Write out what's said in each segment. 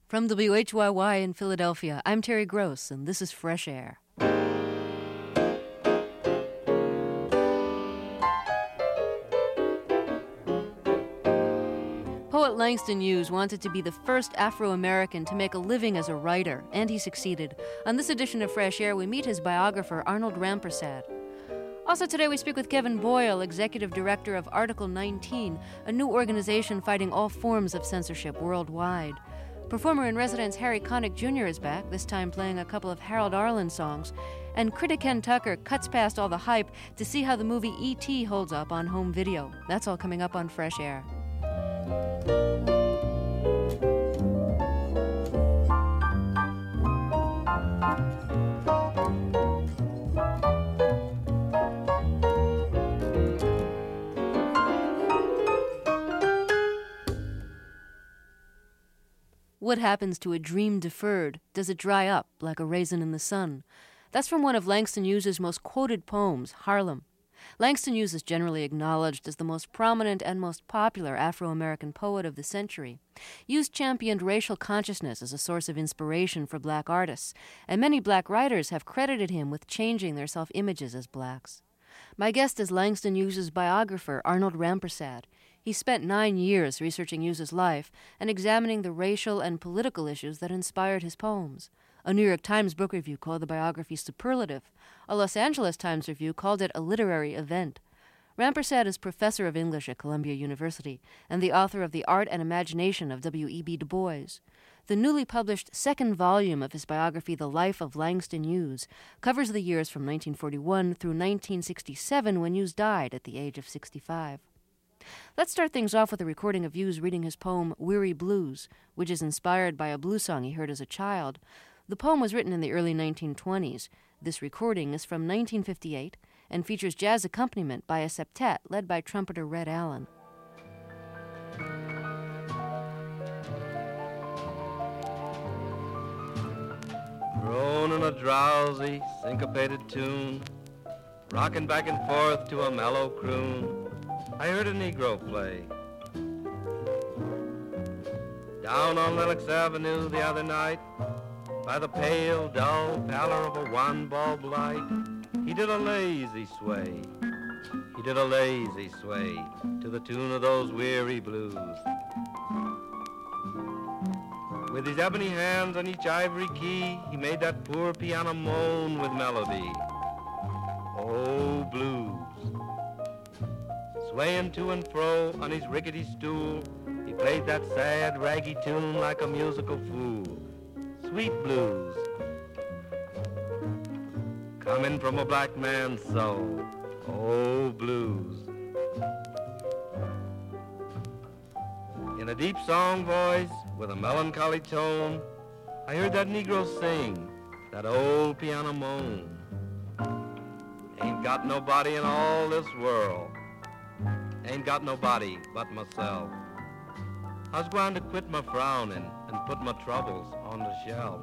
From WHYY in Philadelphia, I'm Terry Gross, and this is Fresh Air. Poet Langston Hughes wanted to be the first Afro-American to make a living as a writer, and he succeeded. On this edition of Fresh Air, we meet his biographer, Arnold Rampersad. Also today, we speak with Kevin Boyle, Executive Director of Article 19, a new organization fighting all forms of censorship worldwide. Performer-in-residence Harry Connick Jr. is back, this time playing a couple of Harold Arlen songs. And critic Ken Tucker cuts past all the hype to see how the movie E.T. holds up on home video. That's all coming up on Fresh Air. What happens to a dream deferred? Does it dry up like a raisin in the sun? That's from one of Langston Hughes' most quoted poems, Harlem. Langston Hughes is generally acknowledged as the most prominent and most popular Afro-American poet of the century. Hughes championed racial consciousness as a source of inspiration for black artists, and many black writers have credited him with changing their self-images as blacks. My guest is Langston Hughes' biographer, Arnold Rampersad. He spent 9 years researching Hughes' life and examining the racial and political issues that inspired his poems. A New York Times book review called the biography superlative. A Los Angeles Times review called it a literary event. Rampersad is professor of English at Columbia University and the author of The Art and Imagination of W.E.B. Du Bois. The newly published second volume of his biography, The Life of Langston Hughes, covers the years from 1941 through 1967 when Hughes died at the age of 65. Let's start things off with a recording of Hughes reading his poem Weary Blues, which is inspired by a blues song he heard as a child. The poem was written in the early 1920s. This recording is from 1958 and features jazz accompaniment by a septet led by trumpeter Red Allen. Thrown in a drowsy, syncopated tune, rocking back and forth to a mellow croon, I heard a Negro play. Down on Lenox Avenue the other night, by the pale, dull pallor of a one-bulb light, he did a lazy sway. He did a lazy sway to the tune of those weary blues. With his ebony hands on each ivory key, he made that poor piano moan with melody. Oh, blues. Swaying to and fro on his rickety stool, he played that sad, raggy tune like a musical fool. Sweet blues, coming from a black man's soul. Oh, blues. In a deep song voice with a melancholy tone, I heard that Negro sing, that old piano moan. Ain't got nobody in all this world, ain't got nobody but myself. I was going to quit my frowning and put my troubles on the shelf.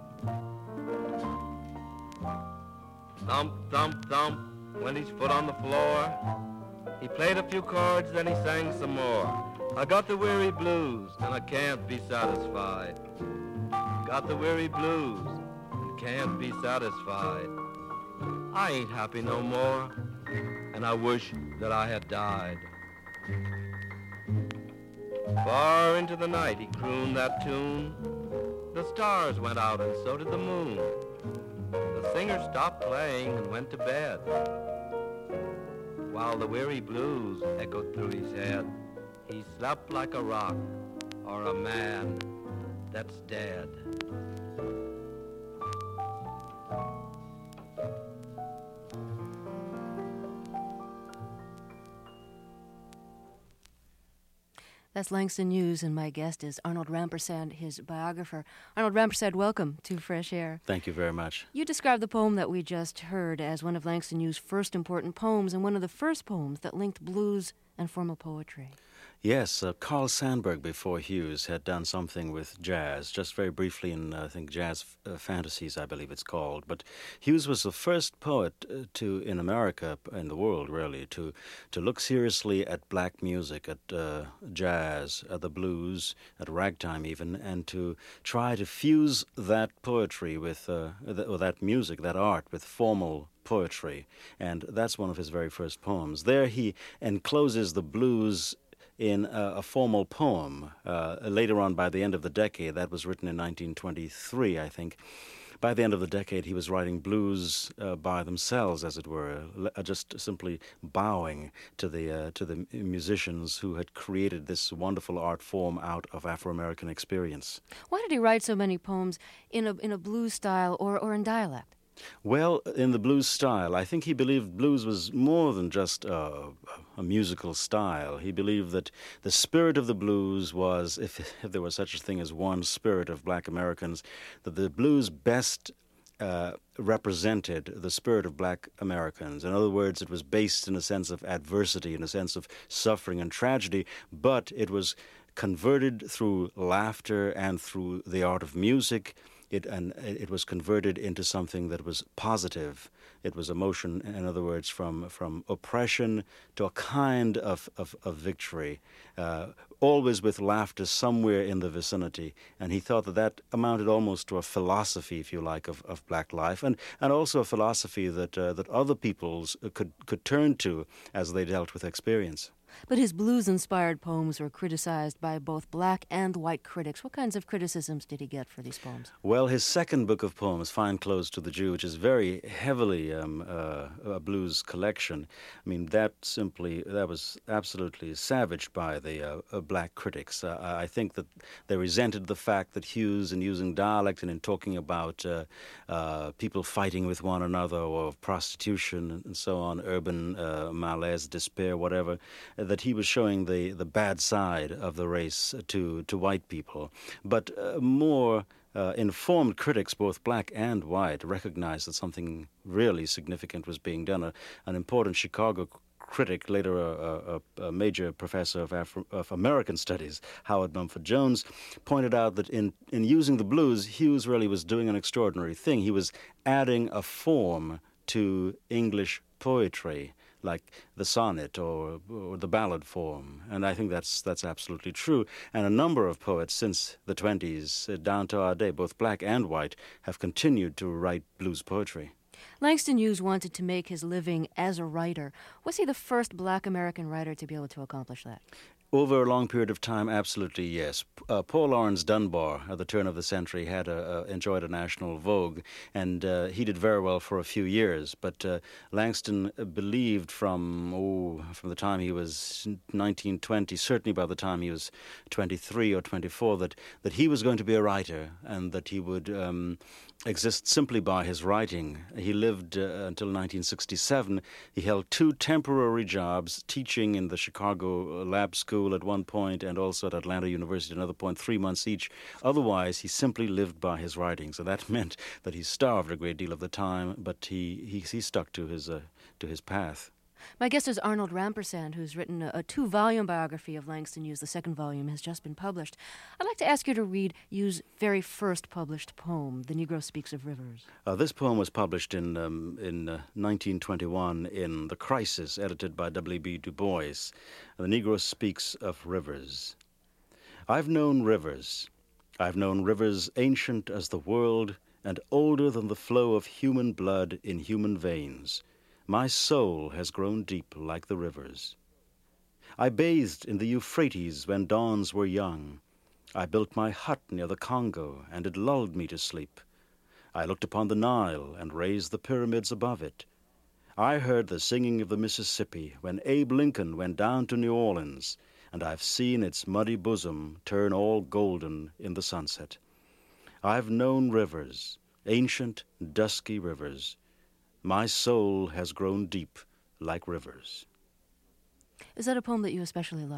Thump, thump, thump, went his foot on the floor. He played a few chords, then he sang some more. I got the weary blues, and I can't be satisfied. Got the weary blues, and can't be satisfied. I ain't happy no more, and I wish that I had died. Far into the night he crooned that tune. The stars went out and so did the moon. The singer stopped playing and went to bed, while the weary blues echoed through his head. He slept like a rock or a man that's dead. That's Langston Hughes, and my guest is Arnold Rampersad, his biographer. Arnold Rampersad, welcome to Fresh Air. Thank you very much. You described the poem that we just heard as one of Langston Hughes' first important poems and one of the first poems that linked blues and formal poetry. Yes, Carl Sandburg before Hughes had done something with jazz, just very briefly in, I think, Jazz Fantasies, I believe it's called. But Hughes was the first poet in America, in the world really, to look seriously at black music, at jazz, at the blues, at ragtime even, and to try to fuse that poetry with, or that music, that art, with formal poetry. And that's one of his very first poems. There he encloses the blues in a formal poem later on by the end of the decade. That was written in 1923, I think. By the end of the decade, he was writing blues by themselves, as it were, just simply bowing to the musicians who had created this wonderful art form out of Afro-American experience. Why did he write so many poems in a blues style or in dialect? Well, in the blues style, I think he believed blues was more than just a musical style. He believed that the spirit of the blues was, if there was such a thing as one spirit of black Americans, that the blues best represented the spirit of black Americans. In other words, it was based in a sense of adversity, in a sense of suffering and tragedy, but it was converted through laughter and through the art of music. It was converted into something that was positive. It was emotion, in other words, from oppression to a kind of victory, always with laughter somewhere in the vicinity. And he thought that amounted almost to a philosophy, if you like, of black life, and also a philosophy that other peoples could turn to as they dealt with experience. But his blues-inspired poems were criticized by both black and white critics. What kinds of criticisms did he get for these poems? Well, his second book of poems, Fine Clothes to the Jew, which is very heavily a blues collection, I mean, that was absolutely savaged by the black critics. I think that they resented the fact that Hughes, in using dialect and in talking about people fighting with one another or prostitution and so on, urban malaise, despair, whatever, that he was showing the bad side of the race to white people. But more informed critics, both black and white, recognized that something really significant was being done. An important Chicago critic, later a major professor of American studies, Howard Mumford Jones, pointed out that in using the blues, Hughes really was doing an extraordinary thing. He was adding a form to English poetry, like the sonnet or the ballad form. And I think that's absolutely true. And a number of poets since the 20s, down to our day, both black and white, have continued to write blues poetry. Langston Hughes wanted to make his living as a writer. Was he the first black American writer to be able to accomplish that? Over a long period of time, absolutely yes. Paul Laurence Dunbar, at the turn of the century, had enjoyed a national vogue, and he did very well for a few years. But Langston believed from the time he was 19, 20, certainly by the time he was 23 or 24, that he was going to be a writer and that he would exist simply by his writing. He lived until 1967. He held 2 temporary jobs, teaching in the Chicago Lab School at one point and also at Atlanta University at another point, 3 months each. Otherwise, he simply lived by his writing. So that meant that he starved a great deal of the time, but he stuck to his path. My guest is Arnold Rampersand, who's written a 2-volume biography of Langston Hughes. The second volume has just been published. I'd like to ask you to read Hughes' very first published poem, The Negro Speaks of Rivers. This poem was published in 1921 in The Crisis, edited by W.B. Du Bois. The Negro Speaks of Rivers. I've known rivers. I've known rivers ancient as the world and older than the flow of human blood in human veins. My soul has grown deep like the rivers. I bathed in the Euphrates when dawns were young. I built my hut near the Congo, and it lulled me to sleep. I looked upon the Nile and raised the pyramids above it. I heard the singing of the Mississippi when Abe Lincoln went down to New Orleans, and I've seen its muddy bosom turn all golden in the sunset. I've known rivers, ancient, dusky rivers. My soul has grown deep like rivers. Is that a poem that you especially like?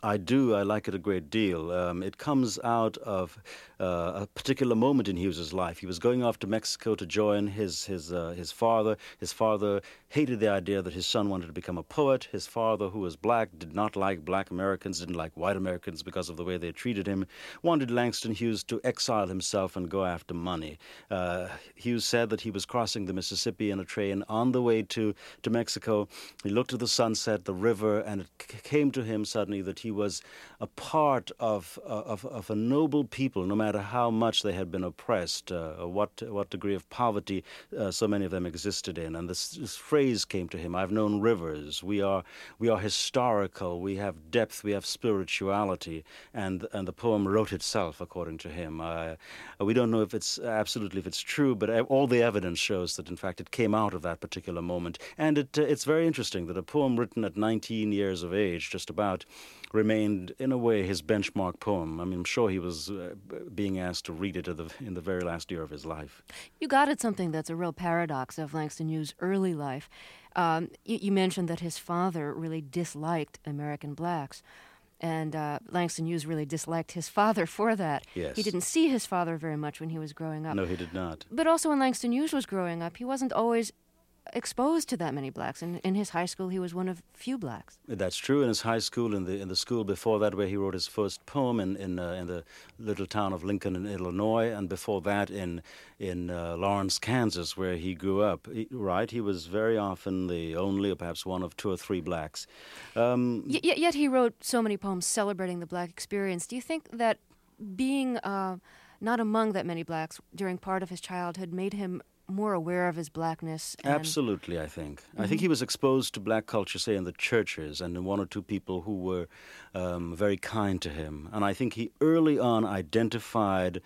I do. I like it a great deal. It comes out of a particular moment in Hughes's life. He was going off to Mexico to join his father. His father hated the idea that his son wanted to become a poet. His father, who was black, did not like black Americans, didn't like white Americans because of the way they treated him, wanted Langston Hughes to exile himself and go after money. Hughes said that he was crossing the Mississippi in a train on the way to Mexico. He looked at the sunset, the river, and it came to him suddenly that he was a part of a noble people, no matter how much they had been oppressed, what degree of poverty so many of them existed in. And this phrase came to him: "I've known rivers. We are historical. We have depth. We have spirituality." And the poem wrote itself, according to him. We don't know if it's true, but all the evidence shows that in fact it came out of that particular moment. And it's very interesting that a poem written at 19 years of age, just about, remained, in a way, his benchmark poem. I mean, I'm sure he was being asked to read it in the very last year of his life. You got at something that's a real paradox of Langston Hughes' early life. You mentioned that his father really disliked American blacks, and Langston Hughes really disliked his father for that. Yes. He didn't see his father very much when he was growing up. No, he did not. But also when Langston Hughes was growing up, he wasn't always exposed to that many blacks. In his high school, he was one of few blacks. That's true. In his high school, in the school before that, where he wrote his first poem in the little town of Lincoln in Illinois, and before that in Lawrence, Kansas, where he grew up. He was very often the only, or perhaps one of two or three blacks. Yet he wrote so many poems celebrating the black experience. Do you think that being not among that many blacks during part of his childhood made him more aware of his blackness? Absolutely, I think. Mm-hmm. I think he was exposed to black culture, say, in the churches, and in one or two people who were very kind to him. And I think he early on identified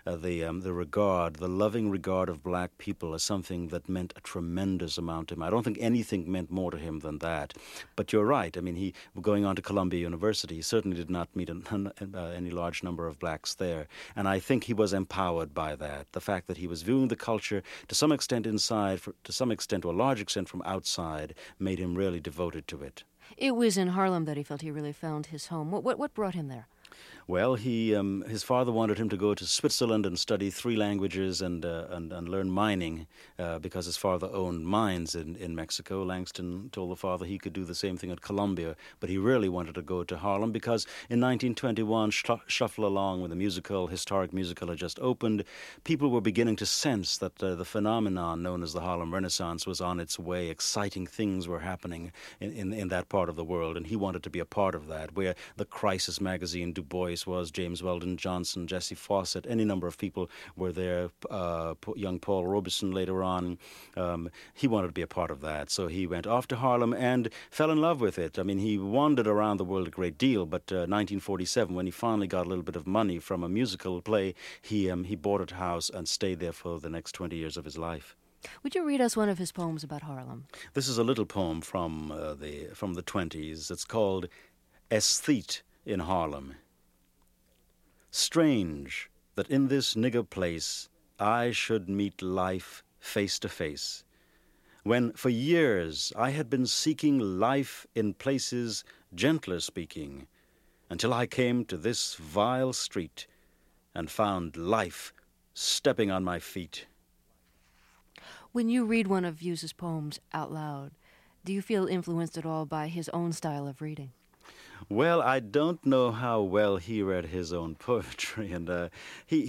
the loving regard of black people as something that meant a tremendous amount to him. I don't think anything meant more to him than that. But you're right. I mean, going on to Columbia University, he certainly did not meet any large number of blacks there. And I think he was empowered by that. The fact that he was viewing the culture to some extent inside, to some extent, or a large extent from outside, made him really devoted to it. It was in Harlem that he felt he really found his home. What brought him there? Well, his father wanted him to go to Switzerland and study 3 languages and learn mining because his father owned mines in Mexico. Langston told the father he could do the same thing at Columbia, but he really wanted to go to Harlem because in 1921, Shuffle Along, when the historic musical had just opened, people were beginning to sense that the phenomenon known as the Harlem Renaissance was on its way. Exciting things were happening in that part of the world, and he wanted to be a part of that, where the Crisis magazine, Du Bois was, James Weldon Johnson, Jesse Fawcett, any number of people were there, young Paul Robeson later on. He wanted to be a part of that, so he went off to Harlem and fell in love with it. I mean, he wandered around the world a great deal, but 1947, when he finally got a little bit of money from a musical play, he bought a house and stayed there for the next 20 years of his life. Would you read us one of his poems about Harlem? This is a little poem from the 20s. It's called Aesthete in Harlem. Strange that in this nigger place I should meet life face to face, when for years I had been seeking life in places gentler speaking, until I came to this vile street and found life stepping on my feet. When you read one of Hughes's poems out loud, do you feel influenced at all by his own style of reading? Well, I don't know how well he read his own poetry, and he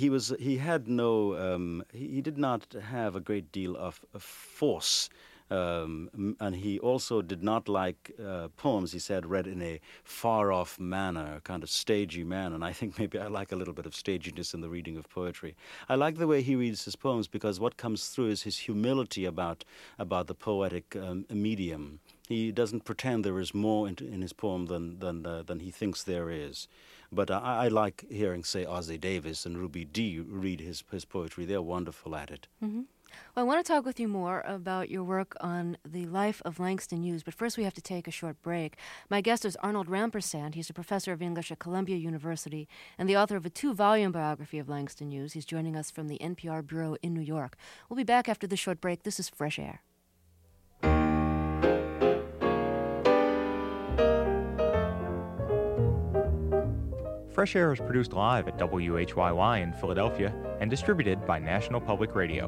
did not have a great deal of force, and he also did not like poems, he said, read in a far-off manner, a kind of stagey manner, and I think maybe I like a little bit of staginess in the reading of poetry. I like the way he reads his poems because what comes through is his humility about the poetic medium. He doesn't pretend there is more in his poem than he thinks there is. But I like hearing, say, Ossie Davis and Ruby Dee read his poetry. They're wonderful at it. Mm-hmm. Well, I want to talk with you more about your work on the life of Langston Hughes, but first we have to take a short break. My guest is Arnold Rampersand. He's a professor of English at Columbia University and the author of a 2-volume biography of Langston Hughes. He's joining us from the NPR Bureau in New York. We'll be back after this short break. This is Fresh Air. Fresh Air is produced live at WHYY in Philadelphia and distributed by National Public Radio.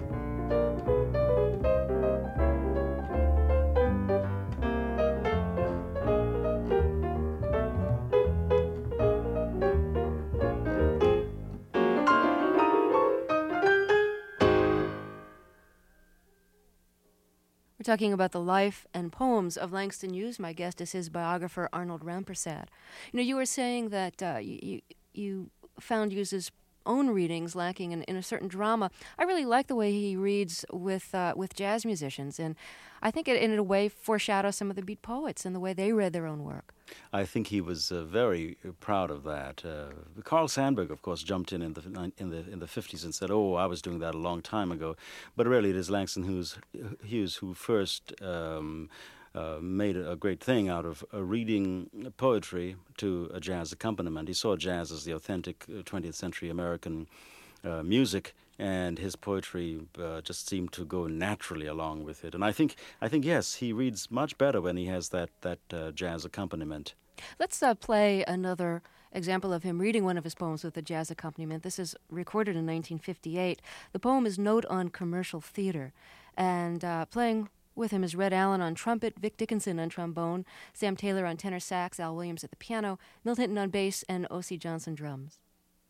We're talking about the life and poems of Langston Hughes. My guest is his biographer, Arnold Rampersad. You were saying that you found Hughes's own readings lacking in a certain drama. I really like the way he reads with jazz musicians, and I think it, in a way, foreshadows some of the Beat poets and the way they read their own work. I think he was very proud of that. Carl Sandburg, of course, jumped in the 50s and said, "Oh, I was doing that a long time ago." But really, it is Langston Hughes who first made a great thing out of reading poetry to a jazz accompaniment. He saw jazz as the authentic 20th century American music, and his poetry just seemed to go naturally along with it. And I think yes, he reads much better when he has that jazz accompaniment. Let's play another example of him reading one of his poems with a jazz accompaniment. This is recorded in 1958. The poem is Note on Commercial Theater, and playing with him is Red Allen on trumpet, Vic Dickinson on trombone, Sam Taylor on tenor sax, Al Williams at the piano, Milt Hinton on bass, and O.C. Johnson drums.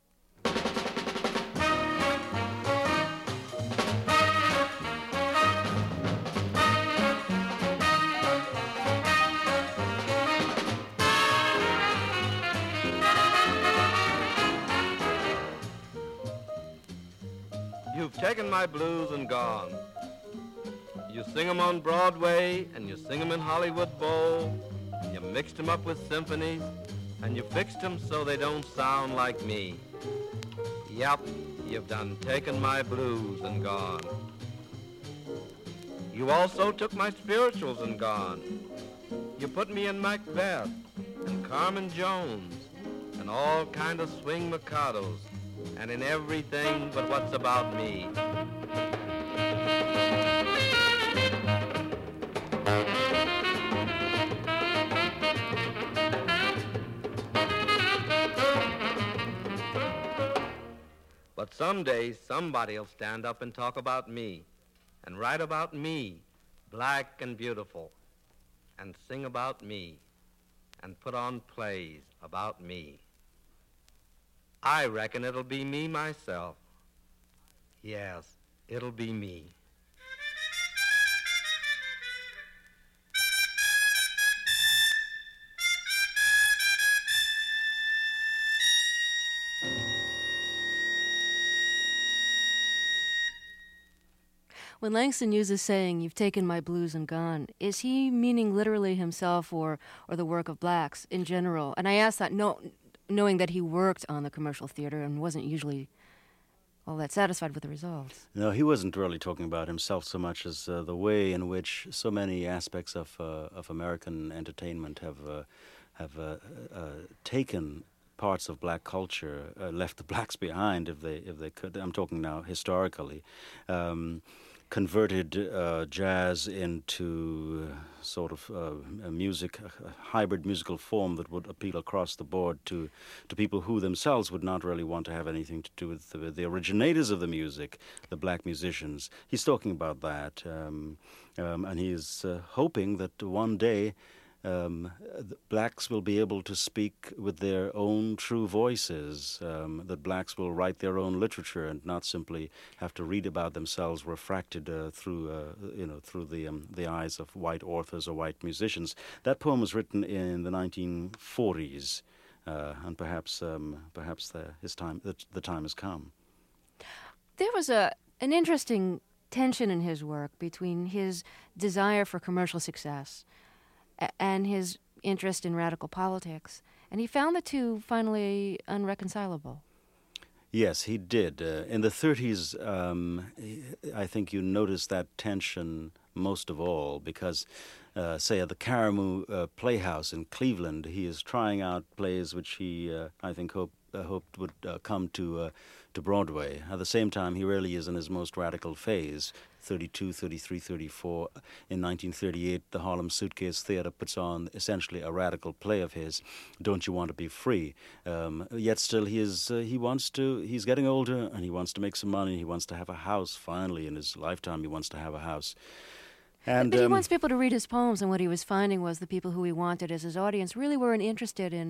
You've taken my blues and gone. You sing 'em on Broadway, and you sing 'em in Hollywood Bowl. You mixed 'em up with symphonies, and you fixed 'em so they don't sound like me. Yep, you've done taken my blues and gone. You also took my spirituals and gone. You put me in Macbeth and Carmen Jones and all kind of swing Mikados and in everything but what's about me. But someday somebody'll stand up and talk about me and write about me, black and beautiful, and sing about me and put on plays about me. I reckon it'll be me myself. Yes, it'll be me. When Langston uses saying, "You've taken my blues and gone," is he meaning literally himself or the work of blacks in general? And I ask that knowing that he worked on the commercial theater and wasn't usually all that satisfied with the results. No, he wasn't really talking about himself so much as the way in which so many aspects of American entertainment have taken parts of black culture, left the blacks behind if they could. I'm talking now historically. Converted jazz into sort of a hybrid musical form that would appeal across the board to people who themselves would not really want to have anything to do with the originators of the music, the black musicians. He's talking about that, and he's hoping that one day the blacks will be able to speak with their own true voices, that blacks will write their own literature and not simply have to read about themselves refracted through the eyes of white authors or white musicians. That poem was written in the 1940s, and perhaps the time has come. There was an interesting tension in his work between his desire for commercial success and his interest in radical politics, and he found the two finally unreconcilable. Yes, he did. In the 30s, I think you notice that tension most of all because, say, at the Caramoo Playhouse in Cleveland, he is trying out plays which he, I think, hoped hoped would come to Broadway. At the same time, he really is in his most radical phase. 32, 33, 34. In 1938, the Harlem Suitcase Theater puts on essentially a radical play of his, Don't You Want to Be Free? Yet still he's getting older and he wants to make some money. He wants to have a house finally in his lifetime. He wants to have a house. And, but he wants people to read his poems, and what he was finding was the people who he wanted as his audience really weren't interested in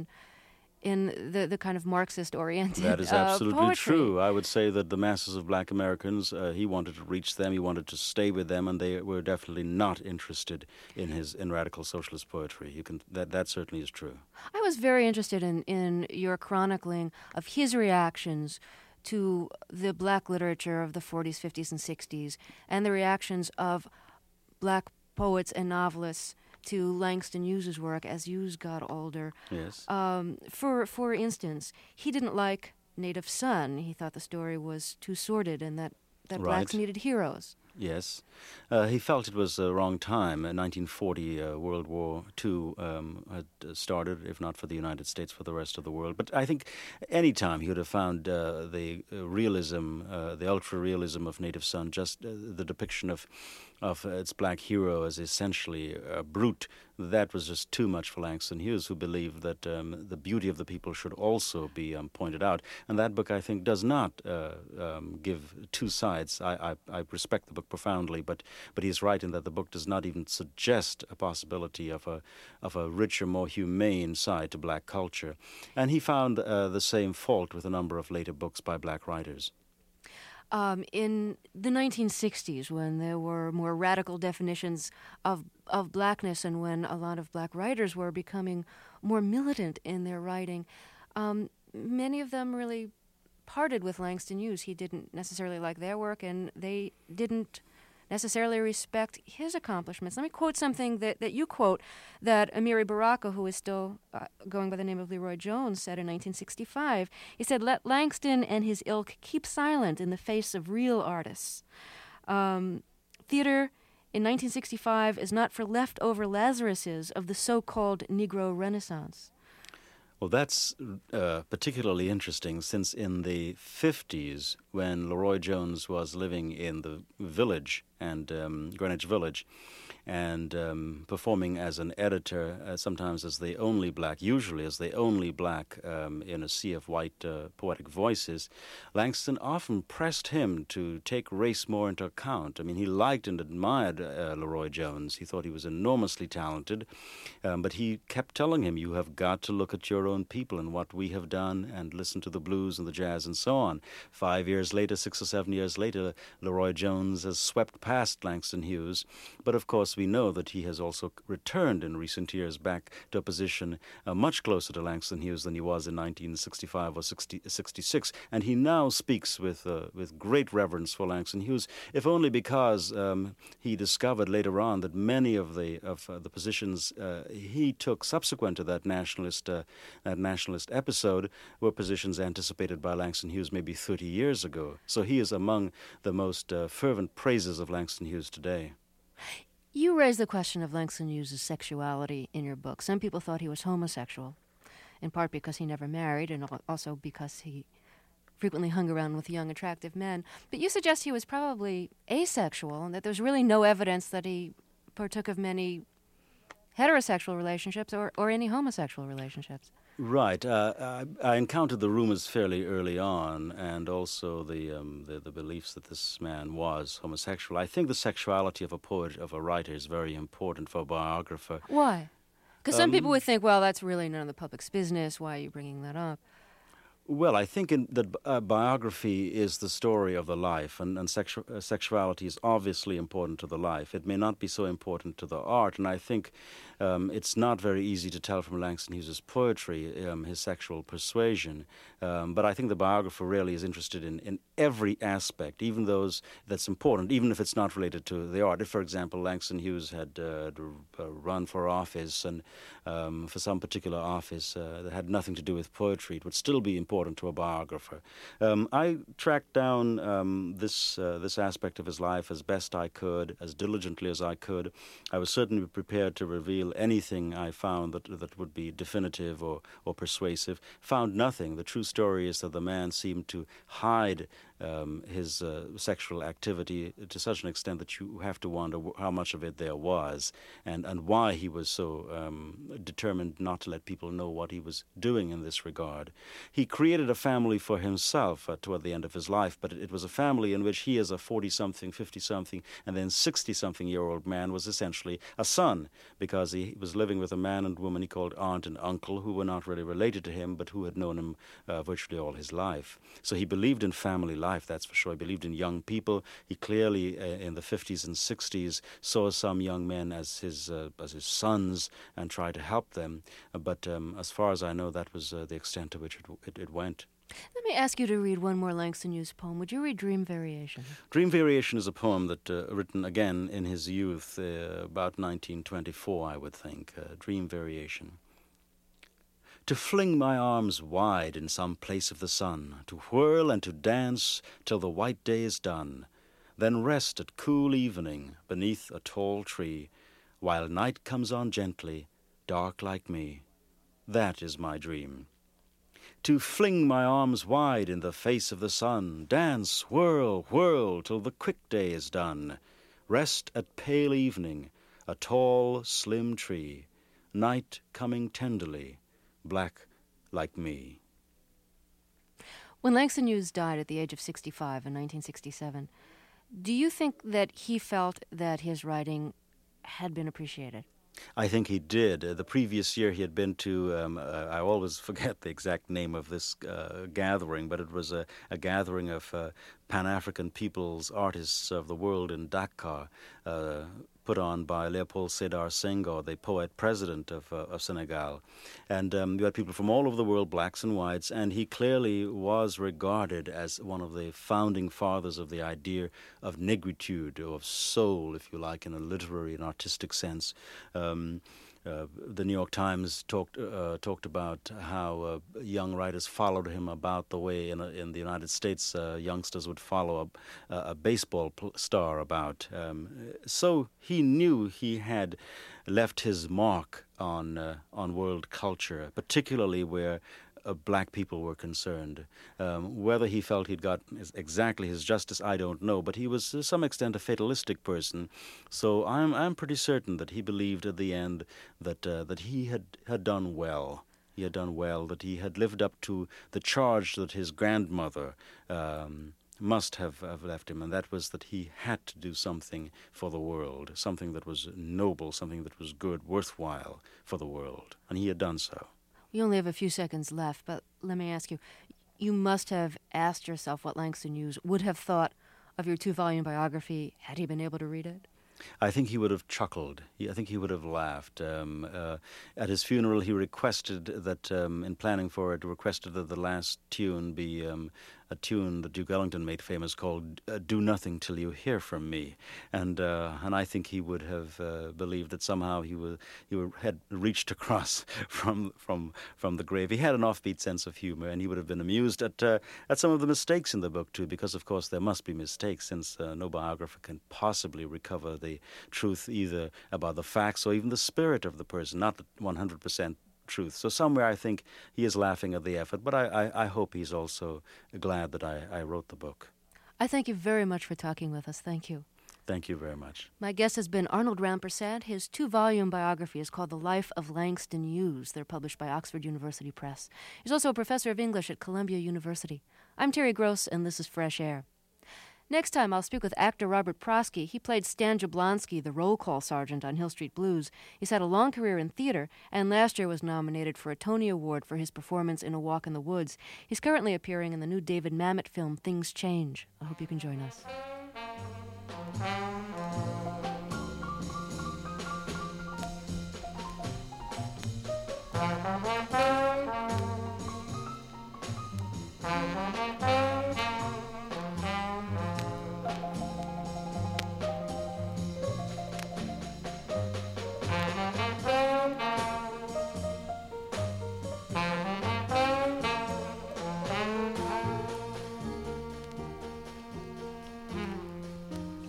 the kind of Marxist-oriented That is absolutely poetry. true. I would say that the masses of black Americans, he wanted to reach them, he wanted to stay with them, and they were definitely not interested in radical socialist poetry. That certainly is true. I was very interested in your chronicling of his reactions to the black literature of the 40s, 50s, and 60s, and the reactions of black poets and novelists to Langston Hughes' work as Hughes got older. Yes. For instance, he didn't like Native Son. He thought the story was too sordid and that blacks needed heroes. Yes. He felt it was the wrong time. In 1940, World War II had started, if not for the United States, for the rest of the world. But I think any time he would have found the realism, the ultra-realism of Native Son, just the depiction of its black hero as essentially a brute, that was just too much for Langston Hughes, who believed that the beauty of the people should also be pointed out. And that book, I think, does not give two sides. I respect the book profoundly, but he's right in that the book does not even suggest a possibility of a richer, more humane side to black culture. And he found the same fault with a number of later books by black writers. In the 1960s, when there were more radical definitions of blackness and when a lot of black writers were becoming more militant in their writing, many of them really parted with Langston Hughes. He didn't necessarily like their work, and they didn't necessarily respect his accomplishments. Let me quote something that you quote that Amiri Baraka, who is still going by the name of Leroy Jones, said in 1965. He said, "Let Langston and his ilk keep silent in the face of real artists. Theater in 1965 is not for leftover Lazaruses of the so-called Negro Renaissance." Well, that's particularly interesting, since in the 50s, when Leroy Jones was living in the village, and Greenwich Village, and performing as an editor, sometimes as the only black, usually as the only black in a sea of white poetic voices, Langston often pressed him to take race more into account. I mean, he liked and admired Leroy Jones. He thought he was enormously talented, but he kept telling him, you have got to look at your own people and what we have done and listen to the blues and the jazz and so on. 5 years later, 6 or 7 years later, Leroy Jones has swept past Langston Hughes, but of course we know that he has also returned in recent years back to a position much closer to Langston Hughes than he was in 1965 or 66, and he now speaks with great reverence for Langston Hughes, if only because he discovered later on that many of the positions he took subsequent to that nationalist episode were positions anticipated by Langston Hughes maybe 30 years ago. So he is among the most fervent praisers of Langston Hughes today. You raised the question of Langston Hughes' sexuality in your book. Some people thought he was homosexual, in part because he never married and also because he frequently hung around with young, attractive men. But you suggest he was probably asexual and that there's really no evidence that he partook of many heterosexual relationships or any homosexual relationships. Right. I encountered the rumors fairly early on, and also the beliefs that this man was homosexual. I think the sexuality of a poet, of a writer, is very important for a biographer. Why? Because some people would think, well, that's really none of the public's business. Why are you bringing that up? Well, I think that biography is the story of the life, and sexuality is obviously important to the life. It may not be so important to the art, and I think it's not very easy to tell from Langston Hughes' poetry his sexual persuasion. But I think the biographer really is interested in every aspect, even those that's important, even if it's not related to the art. If, for example, Langston Hughes had run for office, and for some particular office that had nothing to do with poetry, it would still be important important to a biographer. I tracked down this aspect of his life as best I could, as diligently as I could. I was certainly prepared to reveal anything I found that would be definitive or persuasive. Found nothing. The true story is that the man seemed to hide his sexual activity to such an extent that you have to wonder how much of it there was, and why he was so determined not to let people know what he was doing in this regard. He created a family for himself toward the end of his life, but it was a family in which he, as a 40-something, 50-something, and then 60-something-year-old man, was essentially a son, because he was living with a man and woman he called aunt and uncle, who were not really related to him, but who had known him virtually all his life. So he believed in family life, that's for sure. He believed in young people. He clearly, in the 50s and 60s, saw some young men as his sons and tried to help them. But as far as I know, that was the extent to which it went. Let me ask you to read one more Langston Hughes poem. Would you read Dream Variation? Dream Variation is a poem that written again in his youth, about 1924, I would think. Dream Variation. To fling my arms wide in some place of the sun, to whirl and to dance till the white day is done, then rest at cool evening beneath a tall tree, while night comes on gently, dark like me. That is my dream. To fling my arms wide in the face of the sun, dance, whirl, whirl, till the quick day is done, rest at pale evening, a tall, slim tree, night coming tenderly, black like me. When Langston Hughes died at the age of 65 in 1967, do you think that he felt that his writing had been appreciated? I think he did. The previous year he had been to, I always forget the exact name of this gathering, but it was a gathering of Pan-African peoples, artists of the world in Dakar, put on by Leopold Sédar Senghor, the poet-president of Senegal. And you had people from all over the world, blacks and whites, and he clearly was regarded as one of the founding fathers of the idea of negritude, or of soul, if you like, in a literary and artistic sense. The New York Times talked about how young writers followed him about the way in the United States youngsters would follow a baseball star about. So he knew he had left his mark on world culture, particularly where black people were concerned. Whether he felt he'd got exactly his justice, I don't know, but he was to some extent a fatalistic person. So I'm pretty certain that he believed at the end that he had done well. He had done well, that he had lived up to the charge that his grandmother must have left him, and that was that he had to do something for the world, something that was noble, something that was good, worthwhile for the world, and he had done so. We only have a few seconds left, but let me ask you, you must have asked yourself what Langston Hughes would have thought of your 2-volume biography had he been able to read it? I think he would have chuckled. I think he would have laughed. At his funeral, he requested that, in planning for it, requested that the last tune be a tune that Duke Ellington made famous called "Do Nothing Till You Hear From Me," and I think he would have believed that somehow he had reached across from the grave. He had an offbeat sense of humor, and he would have been amused at some of the mistakes in the book too, because of course there must be mistakes, since no biographer can possibly recover the truth either about the facts or even the spirit of the person, not the 100% truth. So somewhere I think he is laughing at the effort, but I hope he's also glad that I wrote the book. I thank you very much for talking with us. Thank you. Thank you very much. My guest has been Arnold Rampersad. His 2-volume biography is called The Life of Langston Hughes. They're published by Oxford University Press. He's also a professor of English at Columbia University. I'm Terry Gross, and this is Fresh Air. Next time, I'll speak with actor Robert Prosky. He played Stan Jablonski, the roll call sergeant on Hill Street Blues. He's had a long career in theater, and last year was nominated for a Tony Award for his performance in A Walk in the Woods. He's currently appearing in the new David Mamet film, Things Change. I hope you can join us.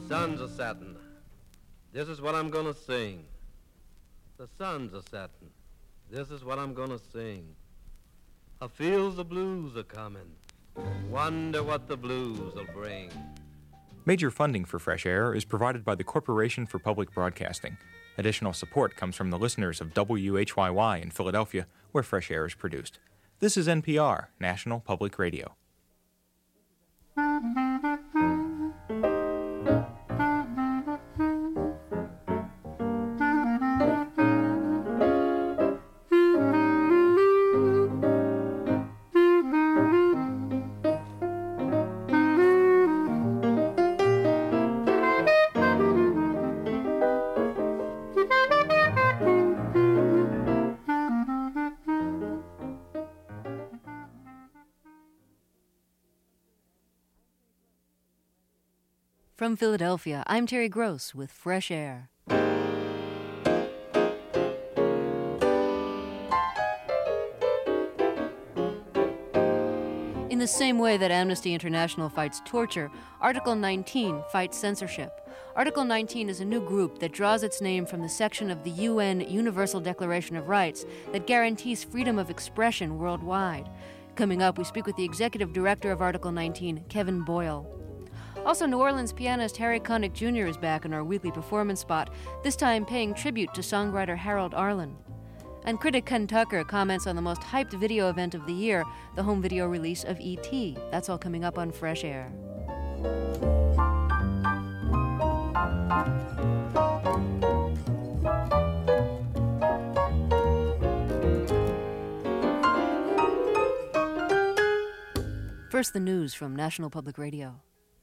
sun's a setting. This is what I'm gonna sing. The sun's a setting. This is what I'm gonna sing. I feels the blues are coming. Wonder what the blues will bring. Major funding for Fresh Air is provided by the Corporation for Public Broadcasting. Additional support comes from the listeners of WHYY in Philadelphia, where Fresh Air is produced. This is NPR, National Public Radio. From Philadelphia, I'm Terry Gross with Fresh Air. In the same way that Amnesty International fights torture, Article 19 fights censorship. Article 19 is a new group that draws its name from the section of the UN Universal Declaration of Rights that guarantees freedom of expression worldwide. Coming up, we speak with the executive director of Article 19, Kevin Boyle. Also, New Orleans pianist Harry Connick Jr. is back in our weekly performance spot, this time paying tribute to songwriter Harold Arlen. And critic Ken Tucker comments on the most hyped video event of the year, the home video release of E.T. That's all coming up on Fresh Air. First, the news from National Public Radio.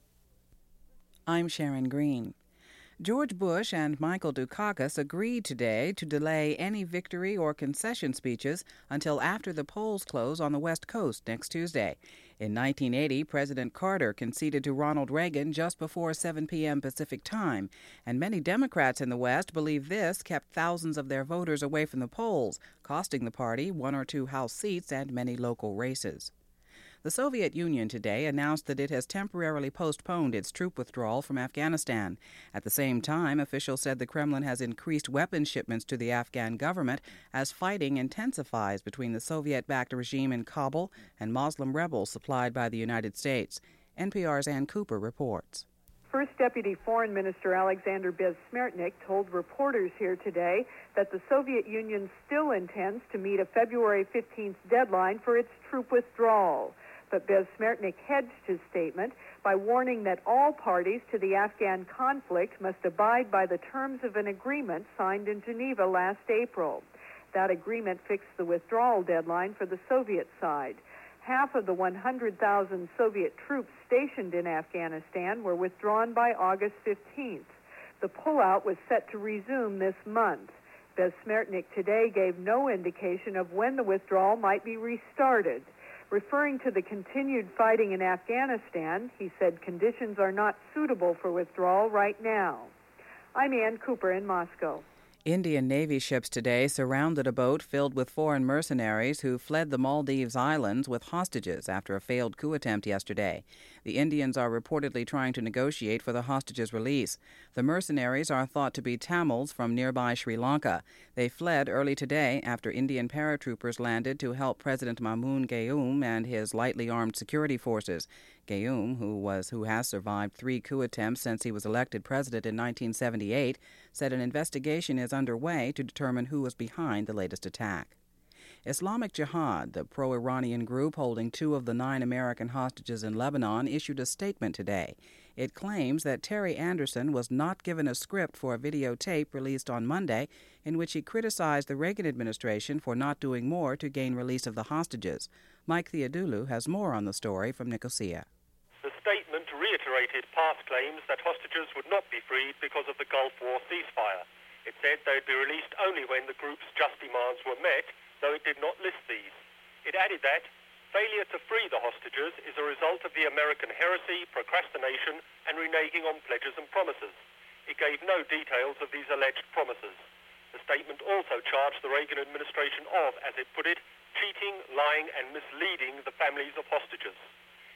I'm Sharon Green. George Bush and Michael Dukakis agreed today to delay any victory or concession speeches until after the polls close on the West Coast next Tuesday. In 1980, President Carter conceded to Ronald Reagan just before 7 p.m. Pacific time, and many Democrats in the West believe this kept thousands of their voters away from the polls, costing the party 1 or 2 House seats and many local races. The Soviet Union today announced that it has temporarily postponed its troop withdrawal from Afghanistan. At the same time, officials said the Kremlin has increased weapons shipments to the Afghan government as fighting intensifies between the Soviet-backed regime in Kabul and Muslim rebels supplied by the United States. NPR's Ann Cooper reports. First Deputy Foreign Minister Alexander Bezsmertnik told reporters here today that the Soviet Union still intends to meet a February 15th deadline for its troop withdrawal. But Bezsmertnik hedged his statement by warning that all parties to the Afghan conflict must abide by the terms of an agreement signed in Geneva last April. That agreement fixed the withdrawal deadline for the Soviet side. Half of the 100,000 Soviet troops stationed in Afghanistan were withdrawn by August 15th. The pullout was set to resume this month. Bezsmertnik today gave no indication of when the withdrawal might be restarted. Referring to the continued fighting in Afghanistan, he said conditions are not suitable for withdrawal right now. I'm Ann Cooper in Moscow. Indian Navy ships today surrounded a boat filled with foreign mercenaries who fled the Maldives Islands with hostages after a failed coup attempt yesterday. The Indians are reportedly trying to negotiate for the hostages' release. The mercenaries are thought to be Tamils from nearby Sri Lanka. They fled early today after Indian paratroopers landed to help President Mamoon Gayoom and his lightly armed security forces. Gayoom, who has survived 3 coup attempts since he was elected president in 1978, said an investigation is underway to determine who was behind the latest attack. Islamic Jihad, the pro-Iranian group holding 2 of the 9 American hostages in Lebanon, issued a statement today. It claims that Terry Anderson was not given a script for a videotape released on Monday in which he criticized the Reagan administration for not doing more to gain release of the hostages. Mike Theodulu has more on the story from Nicosia. The statement reiterated past claims that hostages would not be freed because of the Gulf War ceasefire. It said they'd be released only when the group's just demands were met, though it did not list these. It added that failure to free the hostages is a result of the American heresy, procrastination, and reneging on pledges and promises. It gave no details of these alleged promises. The statement also charged the Reagan administration of, as it put it, cheating, lying, and misleading the families of hostages.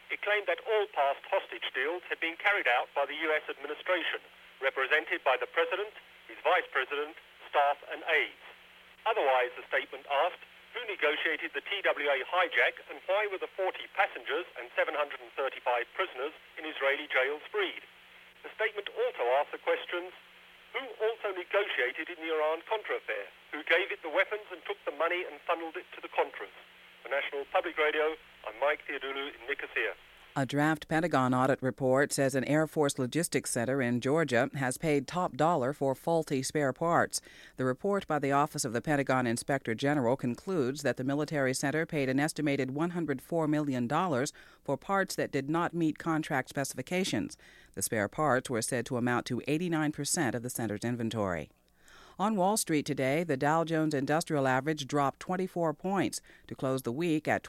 It claimed that all past hostage deals had been carried out by the U.S. administration, represented by the President, his Vice President, staff and aides. Otherwise, the statement asked, who negotiated the TWA hijack and why were the 40 passengers and 735 prisoners in Israeli jails freed? The statement also asked the questions, who also negotiated in the Iran-Contra affair? Who gave it the weapons and took the money and funneled it to the Contras? For National Public Radio, I'm Mike Theodulu in Nicosia. A draft Pentagon audit report says an Air Force logistics center in Georgia has paid top dollar for faulty spare parts. The report by the Office of the Pentagon Inspector General concludes that the military center paid an estimated $104 million for parts that did not meet contract specifications. The spare parts were said to amount to 89% of the center's inventory. On Wall Street today, the Dow Jones Industrial Average dropped 24 points to close the week at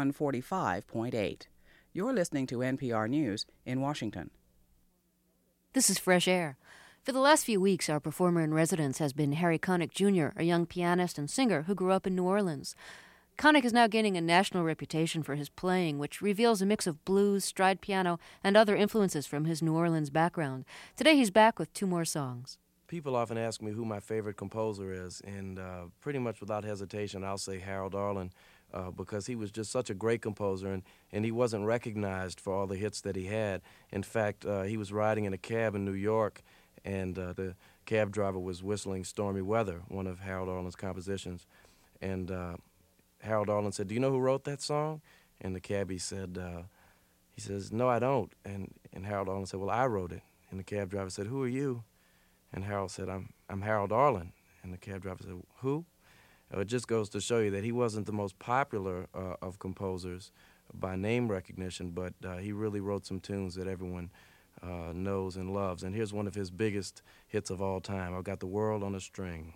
2145.8. You're listening to NPR News in Washington. This is Fresh Air. For the last few weeks, our performer in residence has been Harry Connick Jr., a young pianist and singer who grew up in New Orleans. Connick is now gaining a national reputation for his playing, which reveals a mix of blues, stride piano, and other influences from his New Orleans background. Today he's back with 2 more songs. People often ask me who my favorite composer is, and pretty much without hesitation, I'll say Harold Arlen. Because he was just such a great composer, and he wasn't recognized for all the hits that he had. In fact, he was riding in a cab in New York, and the cab driver was whistling Stormy Weather, one of Harold Arlen's compositions. And Harold Arlen said, do you know who wrote that song? And the cabbie said, he says, no, I don't. And Harold Arlen said, well, I wrote it. And the cab driver said, who are you? And Harold said, I'm Harold Arlen. And the cab driver said, who? It just goes to show you that he wasn't the most popular of composers by name recognition, but he really wrote some tunes that everyone knows and loves. And here's one of his biggest hits of all time. I've Got the World on a String.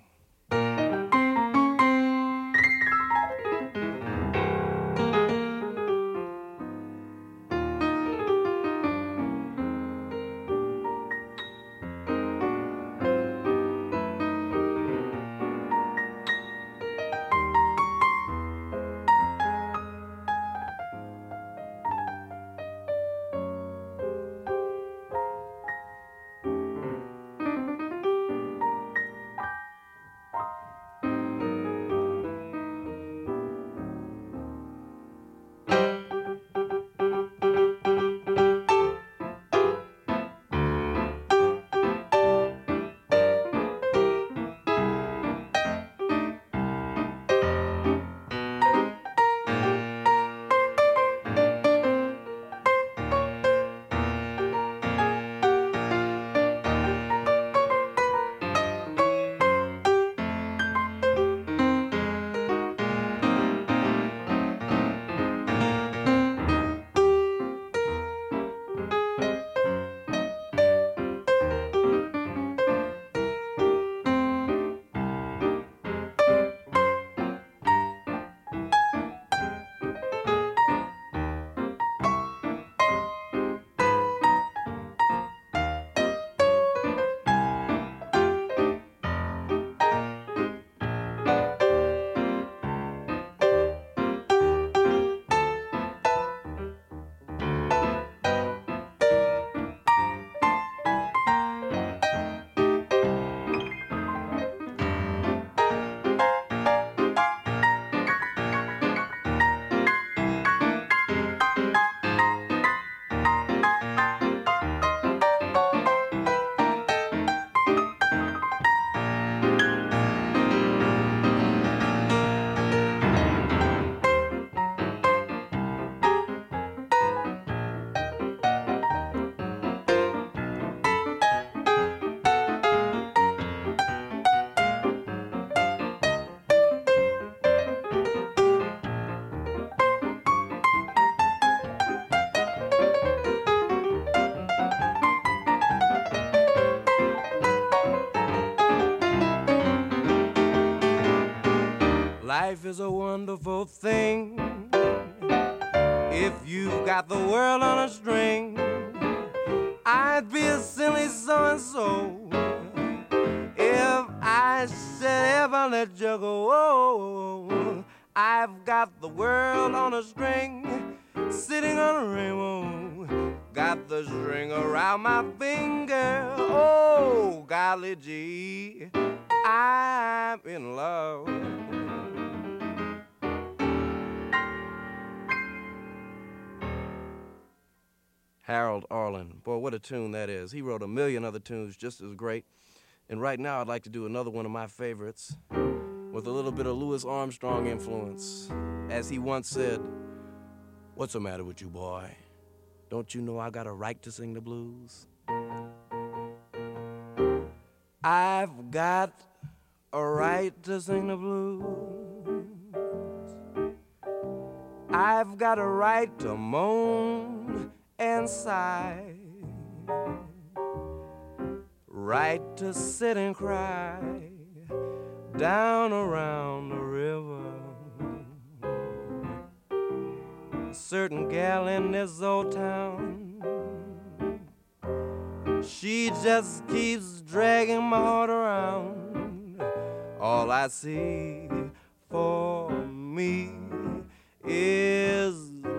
Life is a wonderful thing if you've got the world on a string. I'd be a silly so-and-so if I said ever let you go. I've got the world on a string. sitting on a rainbow. Got the string around my finger. Oh, golly gee, I'm in love. Harold Arlen. Boy, what a tune that is. He wrote a million other tunes just as great. And right now I'd like to do another one of my favorites with a little bit of Louis Armstrong influence. As he once said, "What's the matter with you, boy? Don't you know I got a right to sing the blues? I've got a right to sing the blues. I've got a right to moan and sigh, right to sit and cry down around the river. A certain gal in this old town, she just keeps dragging my heart around. All I see for me is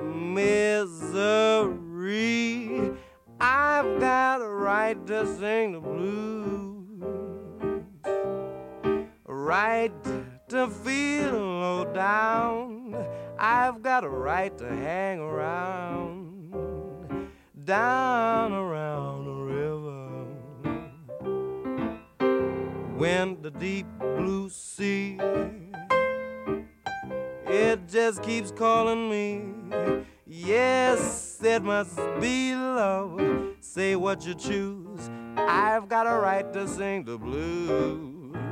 misery. I've got a right to sing the blues, a right to feel low down. I've got a right to hang around down around the river. When the deep blue sea, it just keeps calling me. Yes, it must be love. Say what you choose. I've got a right to sing the blues.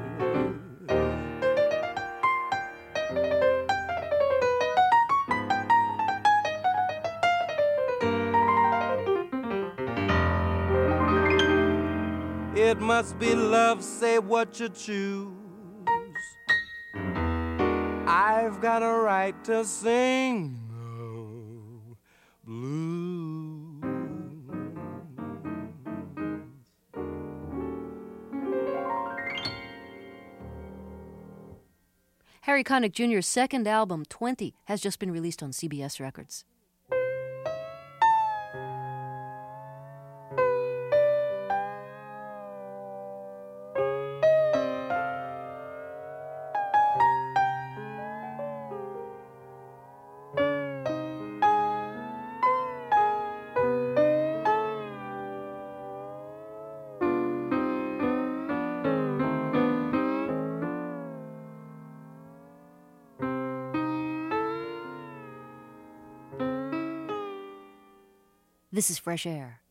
It must be love. Say what you choose. I've got a right to sing the blues. Harry Connick Jr.'s second album, 20, has just been released on CBS Records. This is Fresh Air.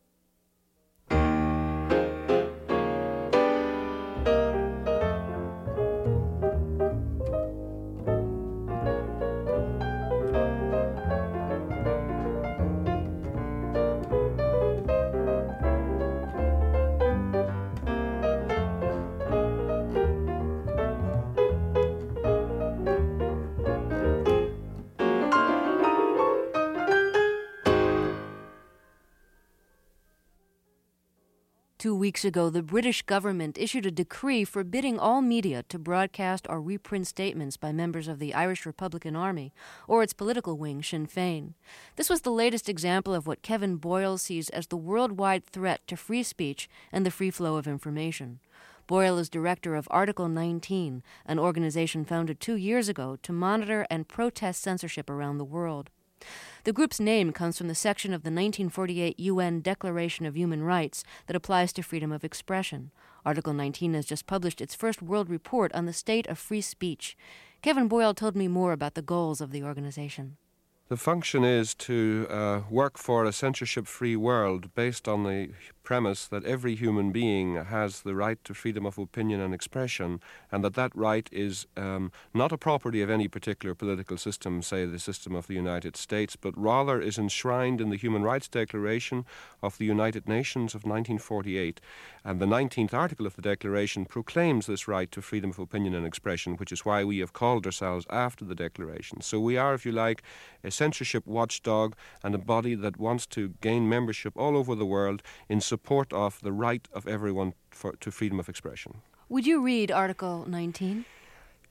Two weeks ago, the British government issued a decree forbidding all media to broadcast or reprint statements by members of the Irish Republican Army or its political wing, Sinn Féin. This was the latest example of what Kevin Boyle sees as the worldwide threat to free speech and the free flow of information. Boyle is director of Article 19, an organization founded 2 years ago to monitor and protest censorship around the world. The group's name comes from the section of the 1948 UN Declaration of Human Rights that applies to freedom of expression. Article 19 has just published its first world report on the state of free speech. Kevin Boyle told me more about the goals of the organization. The function is to work for a censorship-free world based on the premise that every human being has the right to freedom of opinion and expression, and that right is not a property of any particular political system, say the system of the United States, but rather is enshrined in the Human Rights Declaration of the United Nations of 1948. And the 19th article of the Declaration proclaims this right to freedom of opinion and expression, which is why we have called ourselves after the Declaration. So we are, if you like, a censorship watchdog and a body that wants to gain membership all over the world in support of the right of everyone to freedom of expression. Would you read Article 19?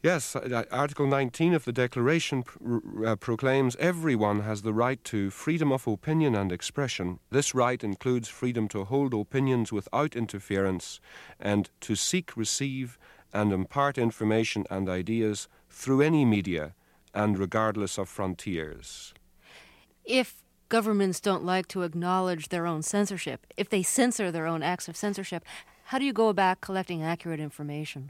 Yes, Article 19 of the Declaration proclaims everyone has the right to freedom of opinion and expression. This right includes freedom to hold opinions without interference and to seek, receive, and impart information and ideas through any media and regardless of frontiers. If governments don't like to acknowledge their own censorship, if they censor their own acts of censorship, how do you go about collecting accurate information?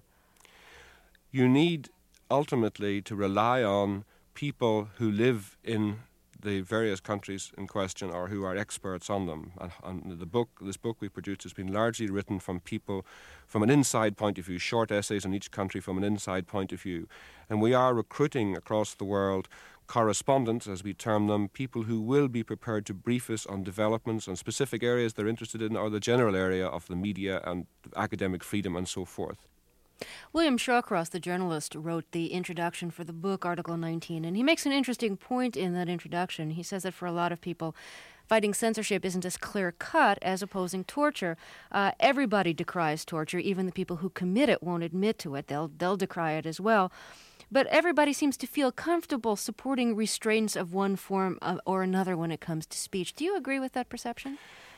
You need ultimately to rely on people who live in the various countries in question or who are experts on them. And this book we produced has been largely written from people from an inside point of view, short essays on each country from an inside point of view. And we are recruiting across the world correspondents, as we term them, people who will be prepared to brief us on developments on specific areas they're interested in or the general area of the media and academic freedom and so forth. William Shawcross, the journalist, wrote the introduction for the book, Article 19, and he makes an interesting point in that introduction. He says that for a lot of people, fighting censorship isn't as clear-cut as opposing torture. Everybody decries torture. Even the people who commit it won't admit to it. They'll decry it as well. But everybody seems to feel comfortable supporting restraints of one form or another when it comes to speech. Do you agree with that perception?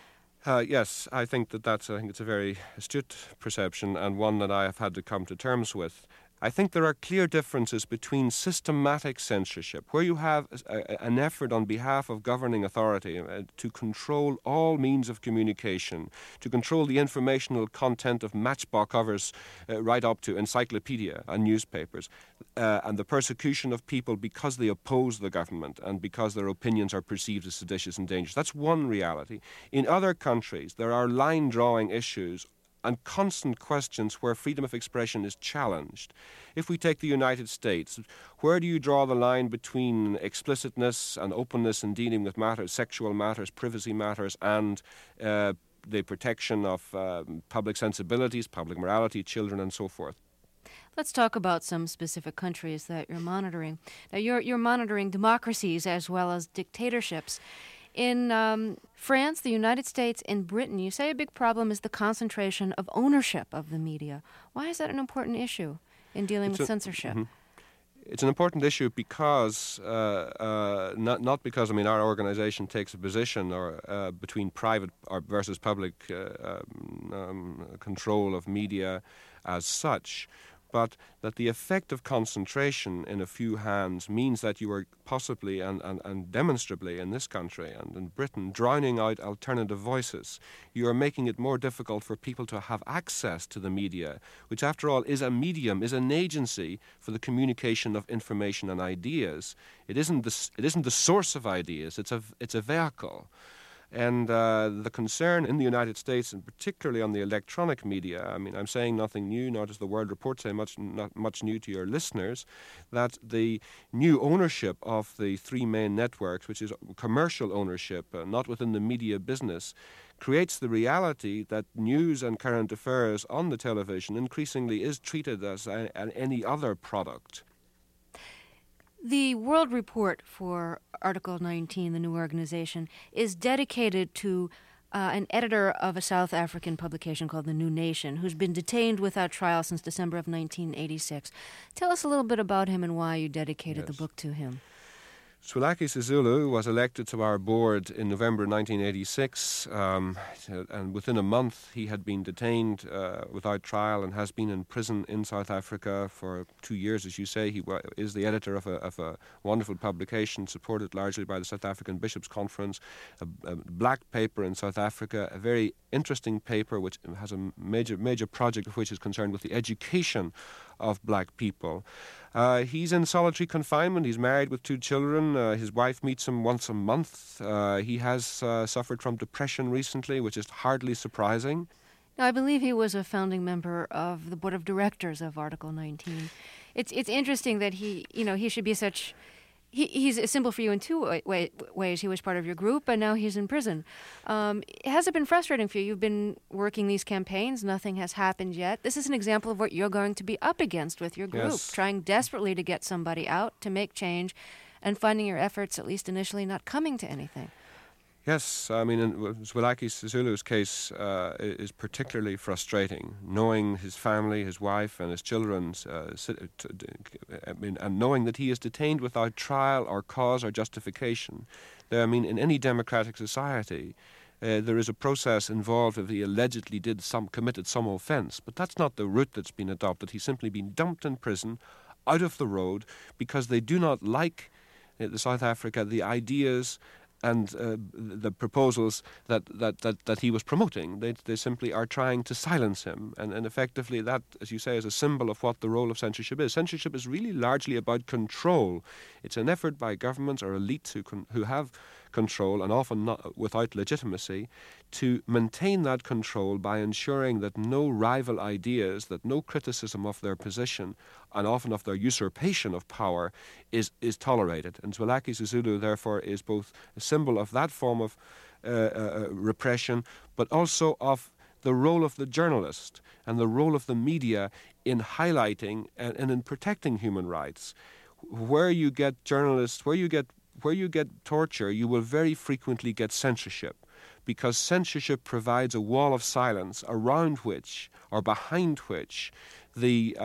Yes, I think it's a very astute perception and one that I have had to come to terms with. I think there are clear differences between systematic censorship, where you have an effort on behalf of governing authority to control all means of communication, to control the informational content of matchbox covers right up to encyclopedia and newspapers, and the persecution of people because they oppose the government and because their opinions are perceived as seditious and dangerous. That's one reality. In other countries, there are line-drawing issues and constant questions where freedom of expression is challenged. If we take the United States, where do you draw the line between explicitness and openness in dealing with matters, sexual matters, privacy matters, and the protection of public sensibilities, public morality, children, and so forth? Let's talk about some specific countries that you're monitoring. Now, you're monitoring democracies as well as dictatorships. In France, the United States, and Britain, you say a big problem is the concentration of ownership of the media. Why is that an important issue in dealing with censorship? Mm-hmm. It's an important issue because, not because, our organization takes a position or between private or versus public control of media as such, but that the effect of concentration in a few hands means that you are possibly and demonstrably in this country and in Britain drowning out alternative voices. You are making it more difficult for people to have access to the media, which after all is a medium, is an agency for the communication of information and ideas. It isn't the source of ideas, it's a vehicle. And the concern in the United States, and particularly on the electronic media, I'm saying nothing new, nor does the World Report say not much new to your listeners, that the new ownership of the three main networks, which is commercial ownership, not within the media business, creates the reality that news and current affairs on the television increasingly is treated as any other product. The World Report for Article 19, the new organization, is dedicated to an editor of a South African publication called The New Nation, who's been detained without trial since December of 1986. Tell us a little bit about him and why you dedicated the book to him. Zwelakhe Sisulu was elected to our board in November 1986, and within a month he had been detained without trial and has been in prison in South Africa for 2 years, as you say. He is the editor of a wonderful publication supported largely by the South African Bishops' Conference, a black paper in South Africa, a very interesting paper which has a major project of which is concerned with the education of black people. He's in solitary confinement. He's married with 2 children. His wife meets him once a month. He has suffered from depression recently, which is hardly surprising. Now, I believe he was a founding member of the board of directors of Article 19. It's interesting that he should be such... He's a symbol for you in 2 ways. He was part of your group, and now he's in prison. Has it been frustrating for you? You've been working these campaigns. Nothing has happened yet. This is an example of what you're going to be up against with your group, trying desperately to get somebody out, to make change, and finding your efforts, at least initially, not coming to anything. Yes, I mean, in Zwelaki Sisulu's case is particularly frustrating, knowing his family, his wife and his children, and knowing that he is detained without trial or cause or justification. I mean, in any democratic society, there is a process involved if he allegedly committed some offence, but that's not the route that's been adopted. He's simply been dumped in prison, out of the road, because they do not like the South Africa, the ideas and the proposals that he was promoting. They simply are trying to silence him. And effectively that, as you say, is a symbol of what the role of censorship is. Censorship is really largely about control. It's an effort by governments or elites who have control, and often not without legitimacy, to maintain that control by ensuring that no rival ideas, that no criticism of their position, and often of their usurpation of power, is tolerated. And Zwelaki Sisulu, therefore, is both a symbol of that form of repression, but also of the role of the journalist and the role of the media in highlighting and in protecting human rights. Where you get journalists, where you get torture, you will very frequently get censorship, because censorship provides a wall of silence around which, or behind which, the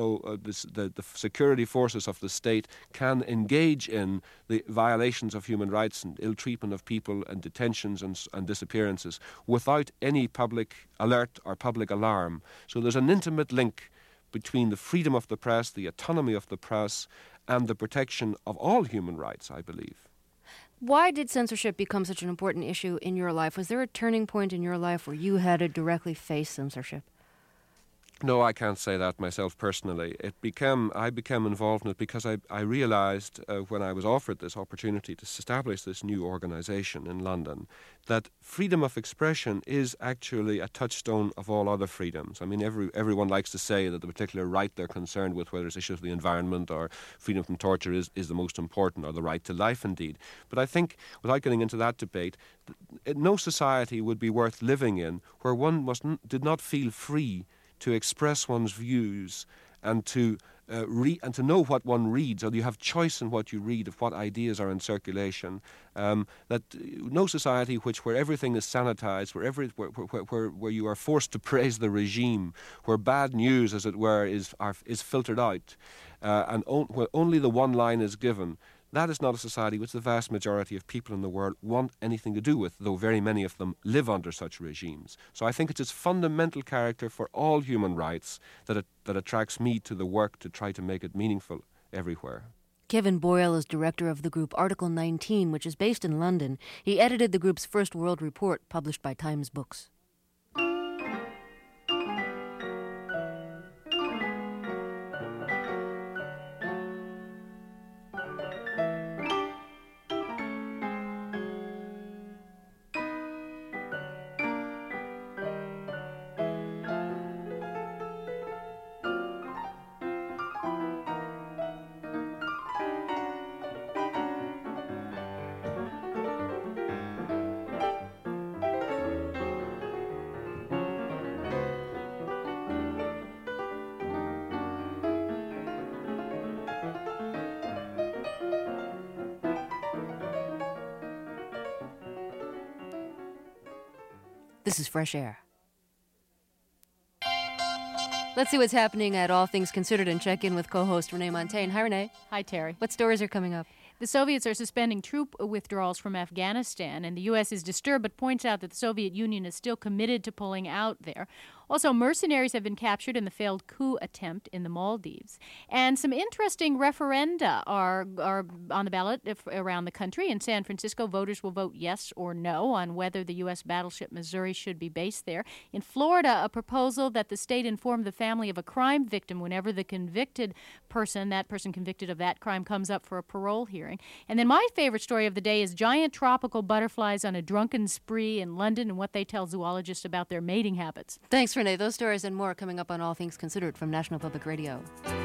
security forces of the state can engage in the violations of human rights and ill treatment of people and detentions and disappearances without any public alert or public alarm. So there's an intimate link between the freedom of the press, the autonomy of the press, and the protection of all human rights, I believe. Why did censorship become such an important issue in your life? Was there a turning point in your life where you had to directly face censorship? No, I can't say that myself personally. I became involved in it because I realized when I was offered this opportunity to establish this new organization in London that freedom of expression is actually a touchstone of all other freedoms. I mean, everyone likes to say that the particular right they're concerned with, whether it's issues of the environment or freedom from torture, is the most important, or the right to life indeed. But I think, without getting into that debate, no society would be worth living in where one did not feel free to express one's views and to know what one reads, or you have choice in what you read of what ideas are in circulation. That no society where everything is sanitized, where you are forced to praise the regime, where bad news, as it were, is filtered out, and where only the one line is given. That is not a society which the vast majority of people in the world want anything to do with, though very many of them live under such regimes. So I think it's its fundamental character for all human rights that attracts me to the work to try to make it meaningful everywhere. Kevin Boyle is director of the group Article 19, which is based in London. He edited the group's first world report, published by Times Books. This is Fresh Air. Let's see what's happening at All Things Considered and check in with co-host Renee Montaigne. Hi, Renee. Hi, Terry. What stories are coming up? The Soviets are suspending troop withdrawals from Afghanistan, and the U.S. is disturbed but points out that the Soviet Union is still committed to pulling out there. Also, mercenaries have been captured in the failed coup attempt in the Maldives. And some interesting referenda are on the ballot around the country. In San Francisco, voters will vote yes or no on whether the U.S. battleship Missouri should be based there. In Florida, a proposal that the state inform the family of a crime victim whenever the convicted person, that person convicted of that crime, comes up for a parole hearing. And then my favorite story of the day is giant tropical butterflies on a drunken spree in London and what they tell zoologists about their mating habits. Thanks, Renee. Those stories and more coming up on All Things Considered from National Public Radio.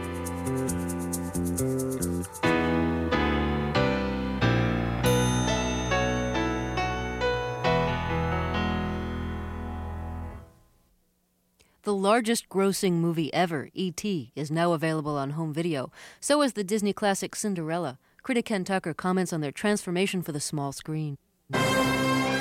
The largest grossing movie ever, E.T., is now available on home video. So is the Disney classic Cinderella. Critic Ken Tucker comments on their transformation for the small screen.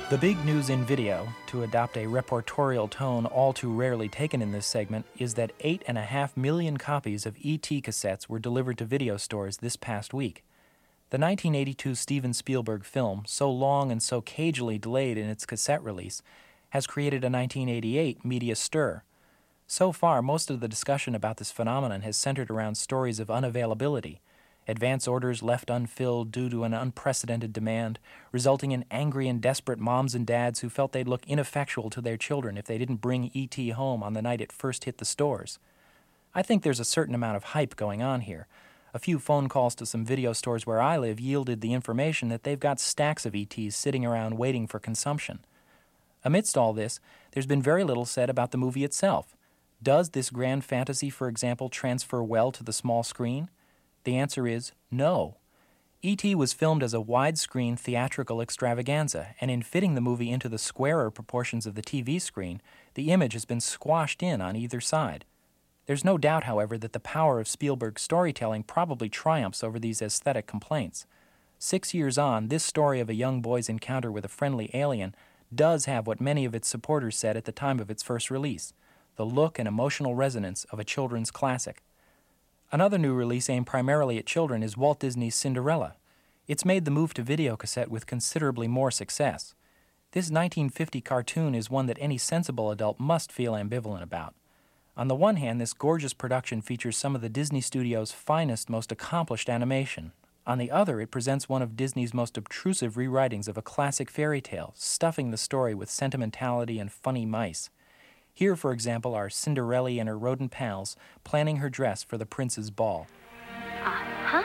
The big news in video, to adopt a reportorial tone all too rarely taken in this segment, is that 8.5 million copies of E.T. cassettes were delivered to video stores this past week. The 1982 Steven Spielberg film, so long and so cagily delayed in its cassette release, has created a 1988 media stir. So far, most of the discussion about this phenomenon has centered around stories of unavailability, advance orders left unfilled due to an unprecedented demand, resulting in angry and desperate moms and dads who felt they'd look ineffectual to their children if they didn't bring E.T. home on the night it first hit the stores. I think there's a certain amount of hype going on here. A few phone calls to some video stores where I live yielded the information that they've got stacks of E.T.s sitting around waiting for consumption. Amidst all this, there's been very little said about the movie itself. Does this grand fantasy, for example, transfer well to the small screen? The answer is no. E.T. was filmed as a widescreen theatrical extravaganza, and in fitting the movie into the squarer proportions of the TV screen, the image has been squashed in on either side. There's no doubt, however, that the power of Spielberg's storytelling probably triumphs over these aesthetic complaints. 6 years on, this story of a young boy's encounter with a friendly alien does have what many of its supporters said at the time of its first release, the look and emotional resonance of a children's classic. Another new release aimed primarily at children is Walt Disney's Cinderella. It's made the move to videocassette with considerably more success. This 1950 cartoon is one that any sensible adult must feel ambivalent about. On the one hand, this gorgeous production features some of the Disney Studio's finest, most accomplished animation. On the other, it presents one of Disney's most obtrusive rewritings of a classic fairy tale, stuffing the story with sentimentality and funny mice. Here, for example, are Cinderella and her rodent pals planning her dress for the prince's ball. Uh-huh.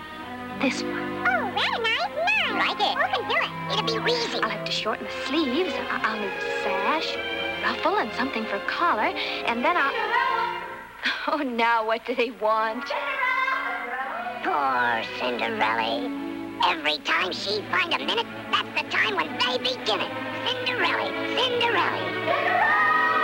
This one. Oh, very nice. Nice. Like it. Who can do it? It'll be wheezy. I'll have to shorten the sleeves. I'll need a sash, a ruffle, and something for a collar. And then I'll... Oh, now what do they want? Poor Cinderella. Every time she finds a minute, that's the time when they begin it. Cinderella, Cinderella.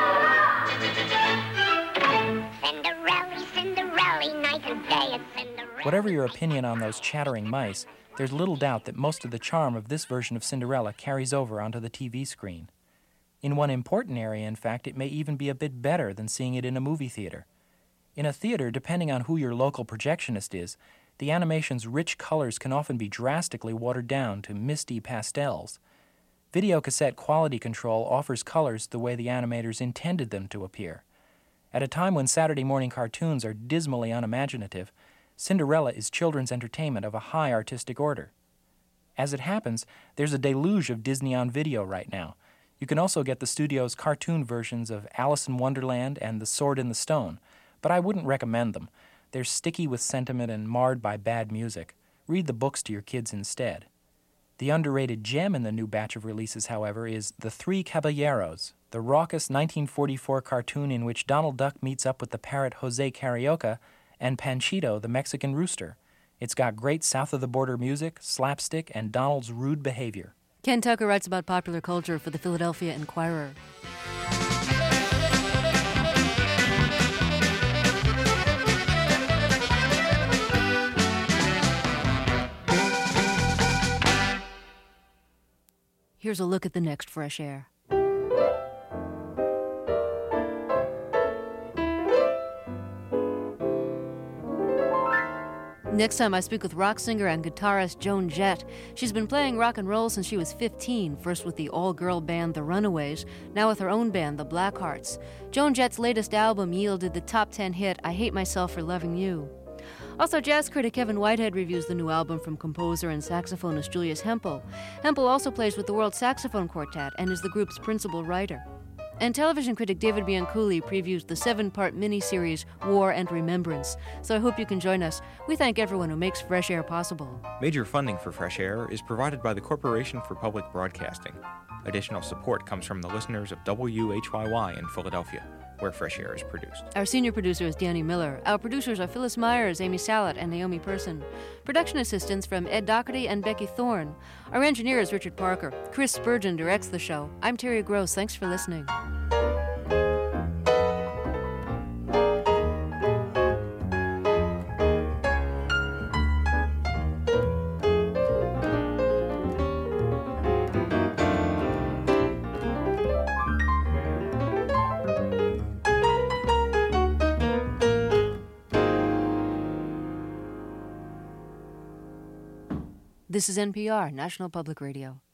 Cinderella, Cinderella, night and day it's Cinderella. Whatever your opinion on those chattering mice, there's little doubt that most of the charm of this version of Cinderella carries over onto the TV screen. In one important area, in fact, it may even be a bit better than seeing it in a movie theater. In a theater, depending on who your local projectionist is, the animation's rich colors can often be drastically watered down to misty pastels. Videocassette quality control offers colors the way the animators intended them to appear. At a time when Saturday morning cartoons are dismally unimaginative, Cinderella is children's entertainment of a high artistic order. As it happens, there's a deluge of Disney on video right now. You can also get the studio's cartoon versions of Alice in Wonderland and The Sword in the Stone, but I wouldn't recommend them. They're sticky with sentiment and marred by bad music. Read the books to your kids instead. The underrated gem in the new batch of releases, however, is The Three Caballeros, the raucous 1944 cartoon in which Donald Duck meets up with the parrot Jose Carioca and Panchito, the Mexican rooster. It's got great south-of-the-border music, slapstick, and Donald's rude behavior. Ken Tucker writes about popular culture for the Philadelphia Inquirer. Here's a look at the next Fresh Air. Next time I speak with rock singer and guitarist Joan Jett. She's been playing rock and roll since she was 15, first with the all-girl band The Runaways, now with her own band, The Blackhearts. Joan Jett's latest album yielded the top 10 hit, I Hate Myself for Loving You. Also, jazz critic Kevin Whitehead reviews the new album from composer and saxophonist Julius Hempel. Hempel also plays with the World Saxophone Quartet and is the group's principal writer. And television critic David Bianculli previews the 7-part miniseries War and Remembrance. So I hope you can join us. We thank everyone who makes Fresh Air possible. Major funding for Fresh Air is provided by the Corporation for Public Broadcasting. Additional support comes from the listeners of WHYY in Philadelphia, where Fresh Air is produced. Our senior producer is Danny Miller. Our producers are Phyllis Myers, Amy Salat, and Naomi Person. Production assistants from Ed Doherty and Becky Thorne. Our engineer is Richard Parker. Chris Spurgeon directs the show. I'm Terry Gross. Thanks for listening. This is NPR, National Public Radio.